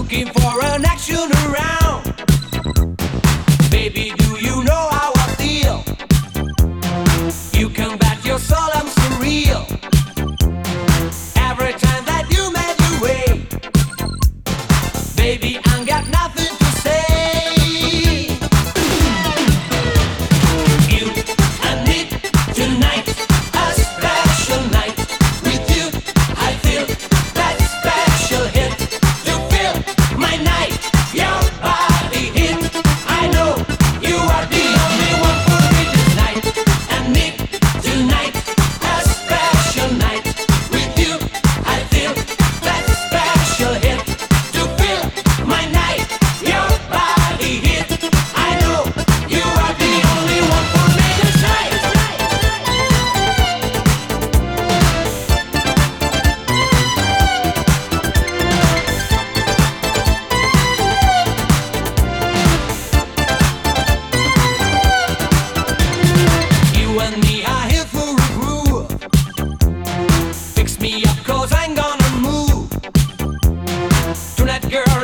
looking for an action around. Baby, do you know how I feel? You can bet your soul I'm surreal. Every time that you made your way, baby, I got nothing to say. You and me tonight, a special night. With you, I feel that special hit. To feel my night, your body hit. I know you are the only one for me tonight. And me tonight, a special night. With you, I feel that special hit. To feel my night, your body hit. I know you are the only one for me tonight. You and me are here for a groove. Fix me up 'cause I'm gonna move. Tonight, girl,